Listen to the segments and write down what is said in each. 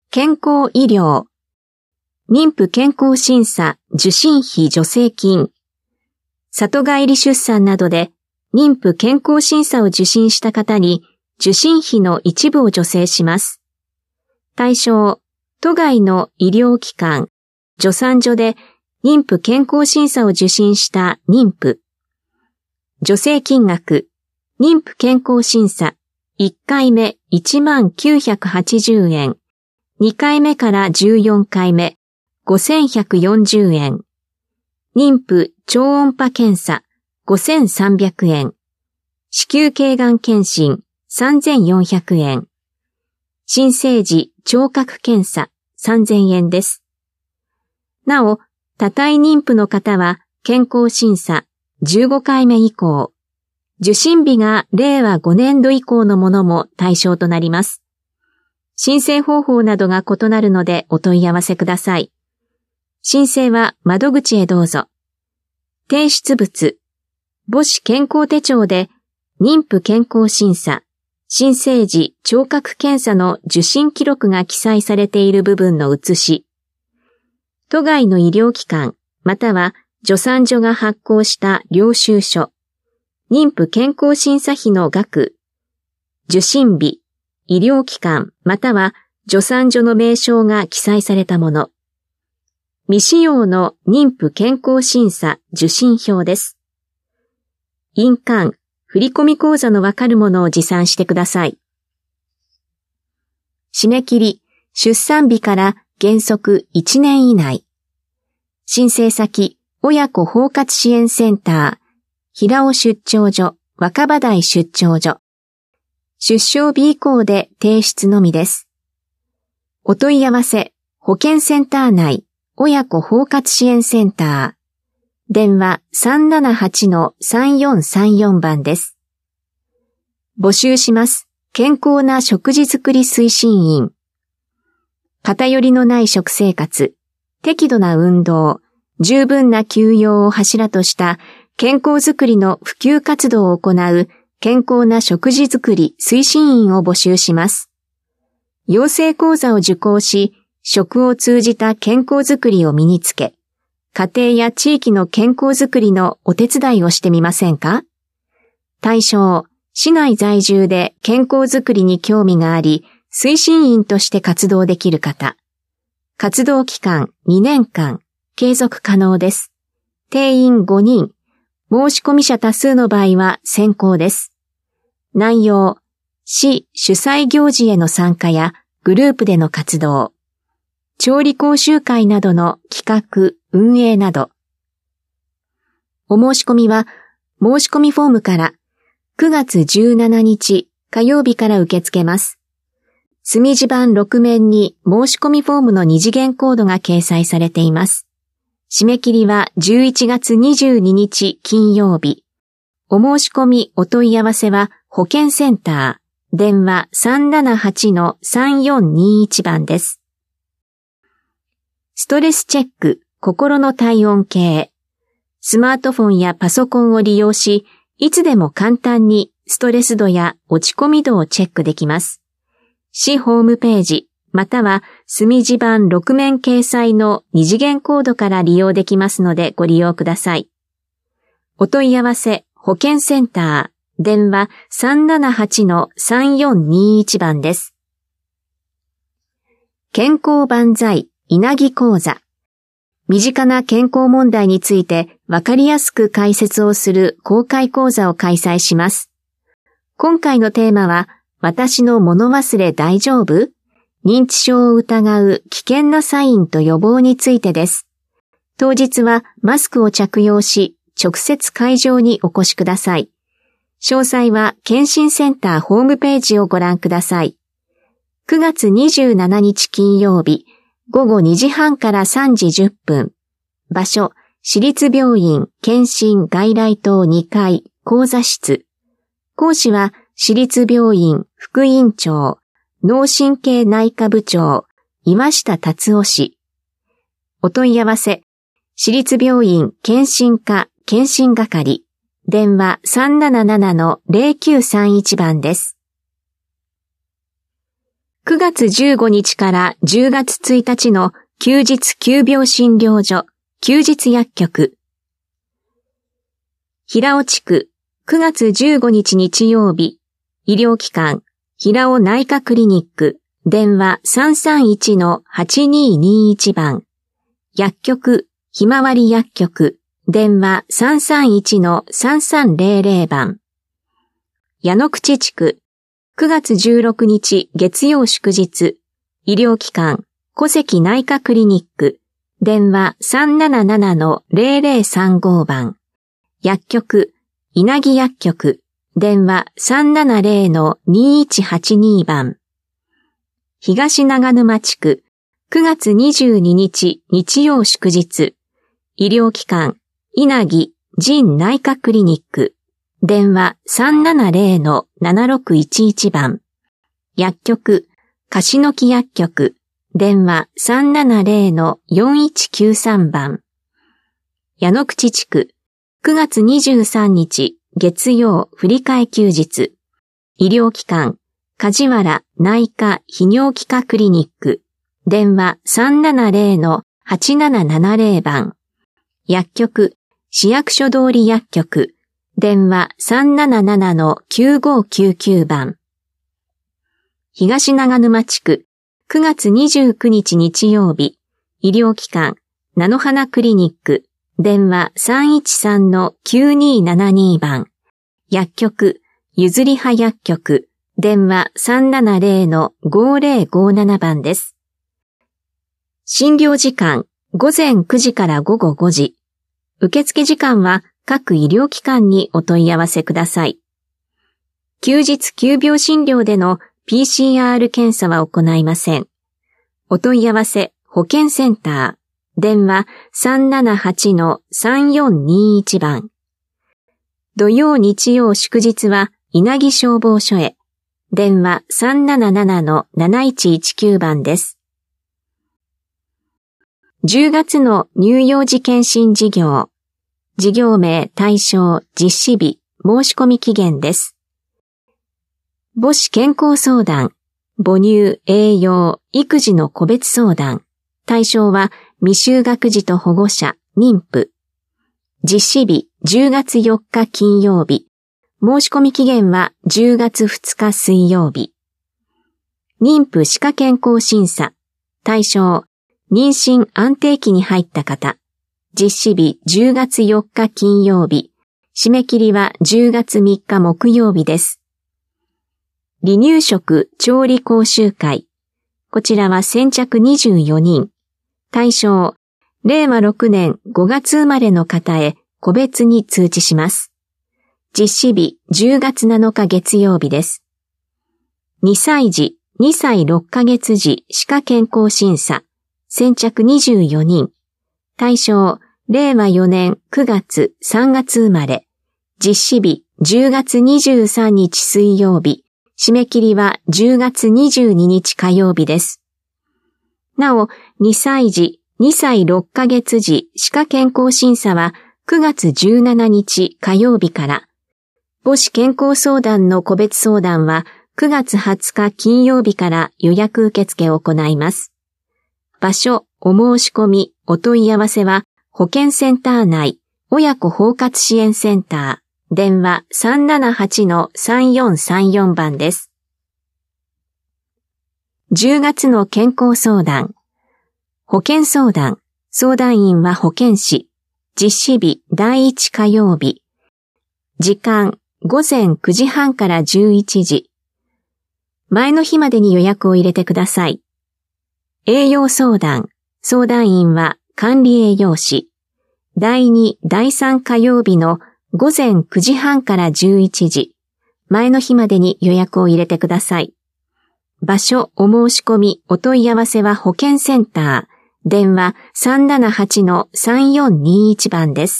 健康医療、妊婦健康審査受診費助成金、里帰り出産などで妊婦健康審査を受診した方に受診費の一部を助成します。対象、都外の医療機関、助産所で妊婦健康審査を受診した妊婦。助成金額、妊婦健康審査、1回目1980円、2回目から14回目5140円、妊婦超音波検査5300円、子宮頸がん検診3400円、新生児聴覚検査3000円です。なお、多胎妊婦の方は健康審査15回目以降、受診日が令和5年度以降のものも対象となります。申請方法などが異なるのでお問い合わせください。申請は窓口へどうぞ。提出物、母子健康手帳で妊婦健康審査、新生児聴覚検査の受診記録が記載されている部分の写し、都外の医療機関または助産所が発行した領収書、妊婦健康審査費の額、受診日、医療機関または助産所の名称が記載されたもの、未使用の妊婦健康審査受診票です。印鑑、振込口座のわかるものを持参してください。締め切り、出産日から原則1年以内。申請先、親子包括支援センター、平尾出張所、若葉台出張所。出生日以降で提出のみです。お問い合わせ、保健センター内、親子包括支援センター。電話 378-3434 番です。募集します。健康な食事作り推進員。偏りのない食生活、適度な運動、十分な休養を柱とした健康づくりの普及活動を行う健康な食事づくり推進員を募集します。養成講座を受講し、食を通じた健康づくりを身につけ、家庭や地域の健康づくりのお手伝いをしてみませんか？対象、市内在住で健康づくりに興味があり、推進員として活動できる方。活動期間2年間、継続可能です。定員5人、申し込み者多数の場合は先行です。内容、市主催行事への参加やグループでの活動、調理講習会などの企画、運営など。お申し込みは、申し込みフォームから9月17日火曜日から受け付けます。墨字版6面に申し込みフォームの二次元コードが掲載されています。締め切りは11月22日金曜日。お申し込みお問い合わせは保健センター、電話 378-3421 番です。ストレスチェック、心の体温計。スマートフォンやパソコンを利用し、いつでも簡単にストレス度や落ち込み度をチェックできます。市ホームページ、または墨字版6面掲載の二次元コードから利用できますのでご利用ください。お問い合わせ、保健センター、電話 378-3421 番です。健康万歳、稲城講座。身近な健康問題についてわかりやすく解説をする公開講座を開催します。今回のテーマは、私の物忘れ大丈夫？認知症を疑う危険なサインと予防についてです。当日はマスクを着用し、直接会場にお越しください。詳細は健診センターホームページをご覧ください。9月27日金曜日、午後2時半から3時10分。場所、市立病院健診外来棟2階講座室。講師は市立病院副院長、脳神経内科部長、岩下達夫氏。お問い合わせ、市立病院健診科健診係、電話 377-0931 番です。 9月15日から10月1日の休日急病診療所、休日薬局。平尾地区、9月15日日曜日、医療機関、平尾内科クリニック、電話 331-8221 番。薬局、ひまわり薬局、電話 331-3300 番。矢野口地区、9月16日月曜祝日、医療機関、小関内科クリニック、電話 377-0035 番。薬局、稲城薬局、電話 370-2182 番。東長沼地区、9月22日日曜祝日、医療機関、稲城腎内科クリニック、電話 370-7611 番。薬局、樫木薬局、電話 370-4193 番。矢野口地区、9月23日月曜振り替え休日、医療機関、梶原内科泌尿器科クリニック、電話 370-8770 番。薬局、市役所通り薬局、電話 377-9599 番。東長沼地区、9月29日日曜日、医療機関、菜の花クリニック、電話 313-9272 番。薬局、ゆずりは薬局、電話 370-5057 番です。診療時間、午前9時から午後5時。受付時間は各医療機関にお問い合わせください。休日急病診療での PCR 検査は行いません。お問い合わせ保健センター、電話 378-3421 番。土曜日曜祝日は稲城消防署へ、電話 377-7119 番です。10月の乳幼児検診事業。事業名、対象、実施日、申し込み期限です。母子健康相談、母乳、栄養、育児の個別相談。対象は未就学児と保護者、妊婦。実施日、10月4日金曜日。申し込み期限は10月2日水曜日。妊婦歯科健康審査。対象、妊娠安定期に入った方。実施日10月4日金曜日。締め切りは10月3日木曜日です。離乳食調理講習会。こちらは先着24人。対象、令和6年5月生まれの方へ個別に通知します。実施日10月7日月曜日です。2歳児、2歳6ヶ月児歯科健康審査。先着24人。対象、令和4年9月3月生まれ。実施日10月23日水曜日。締め切りは10月22日火曜日です。なお、2歳児、2歳6ヶ月児歯科健康審査は9月17日火曜日から。母子健康相談の個別相談は9月20日金曜日から予約受付を行います。場所、お申し込み、お問い合わせは、保健センター内、親子包括支援センター、電話 378-3434 番です。10月の健康相談。保健相談。相談員は保健師。実施日第1火曜日。時間、午前9時半から11時。前の日までに予約を入れてください。栄養相談。相談員は管理栄養士。第2、第3火曜日の午前9時半から11時。前の日までに予約を入れてください。場所、お申し込み、お問い合わせは保健センター。電話 378-3421 番です。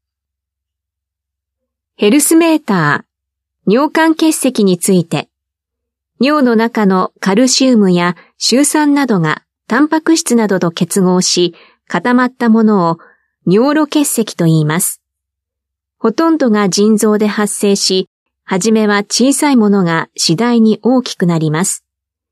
ヘルスメーター。尿管結石について。尿の中のカルシウムやシュウ酸などがタンパク質などと結合し固まったものを尿路結石と言います。ほとんどが腎臓で発生し、はじめは小さいものが次第に大きくなります。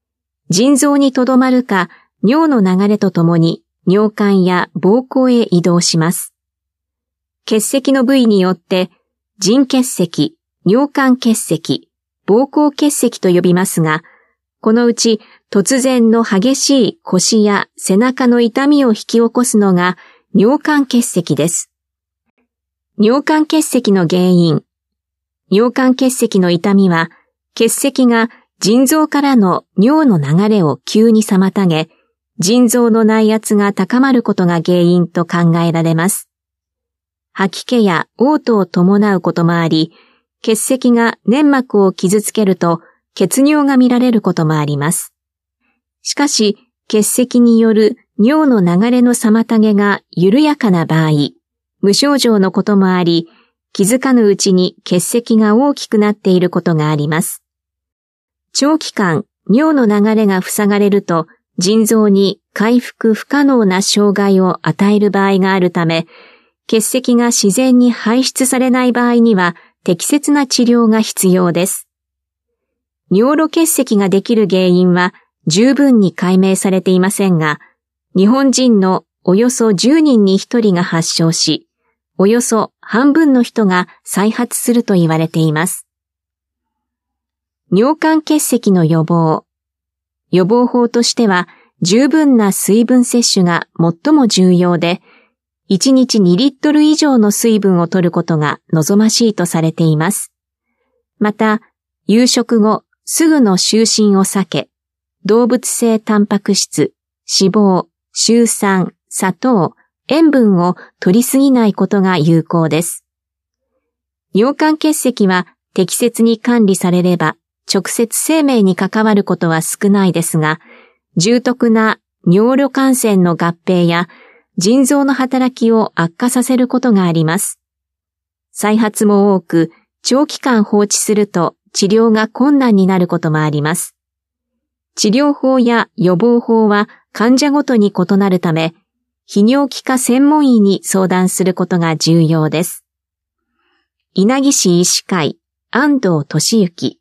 腎臓にとどまるか尿の流れとともに尿管や膀胱へ移動します。結石の部位によって腎結石、尿管結石、膀胱結石と呼びますが、このうち突然の激しい腰や背中の痛みを引き起こすのが尿管結石です。尿管結石の原因。尿管結石の痛みは、結石が腎臓からの尿の流れを急に妨げ、腎臓の内圧が高まることが原因と考えられます。吐き気や嘔吐を伴うこともあり、結石が粘膜を傷つけると血尿が見られることもあります。しかし、結石による尿の流れの妨げが緩やかな場合、無症状のこともあり、気づかぬうちに結石が大きくなっていることがあります。長期間、尿の流れが塞がれると、腎臓に回復不可能な障害を与える場合があるため、結石が自然に排出されない場合には適切な治療が必要です。尿路結石ができる原因は十分に解明されていませんが、日本人のおよそ10人に1人が発症し、およそ半分の人が再発すると言われています。尿管結石の予防。予防法としては十分な水分摂取が最も重要で、1日2リットル以上の水分を摂ることが望ましいとされています。また、夕食後すぐの就寝を避け、動物性タンパク質、脂肪、シュウ酸、砂糖、塩分を摂りすぎないことが有効です。尿管結石は適切に管理されれば直接生命に関わることは少ないですが、重篤な尿路感染の合併や腎臓の働きを悪化させることがあります。再発も多く、長期間放置すると治療が困難になることもあります。治療法や予防法は患者ごとに異なるため、泌尿器科専門医に相談することが重要です。稲城市医師会安藤俊之。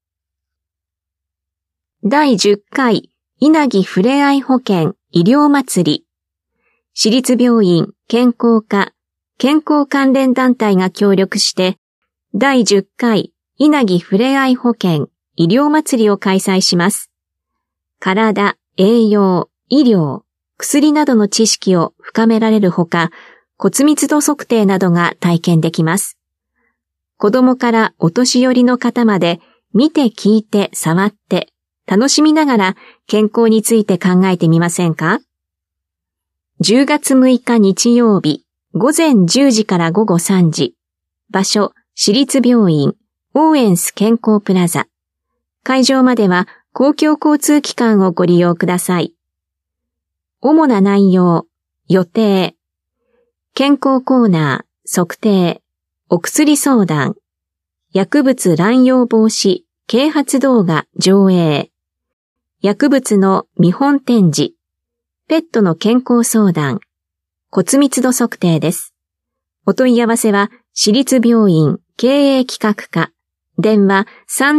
第10回稲城ふれあい保険医療祭り。市立病院健康課健康関連団体が協力して第10回稲城ふれあい保険医療祭りを開催します。体、栄養、医療、薬などの知識を深められるほか、骨密度測定などが体験できます。子供からお年寄りの方まで見て聞いて触って楽しみながら健康について考えてみませんか？ 10 月6日日曜日午前10時から午後3時。場所、市立病院オーエンス健康プラザ。会場までは公共交通機関をご利用ください。主な内容、予定、健康コーナー、測定、お薬相談、薬物乱用防止、啓発動画上映、薬物の見本展示、ペットの健康相談、骨密度測定です。お問い合わせは、市立病院経営企画課、電話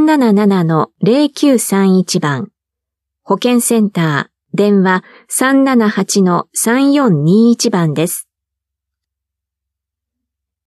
377-0931 番、保健センター、電話 378-3421 番です。